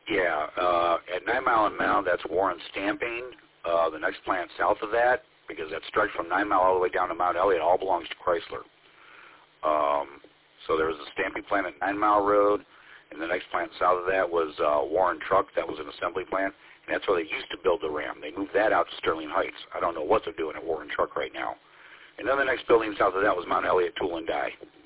Yeah, at 9 Mile and Mound, that's Warren Stamping. The next plant south of that, because that stretch from 9 Mile all the way down to Mount Elliott, all belongs to Chrysler. So there was a stamping plant at 9 Mile Road, and the next plant south of that was Warren Truck. That was an assembly plant, and that's where they used to build the Ram. They moved that out to Sterling Heights. I don't know what they're doing at Warren Truck right now. And then the next building south of that was Mount Elliott Tool and Die.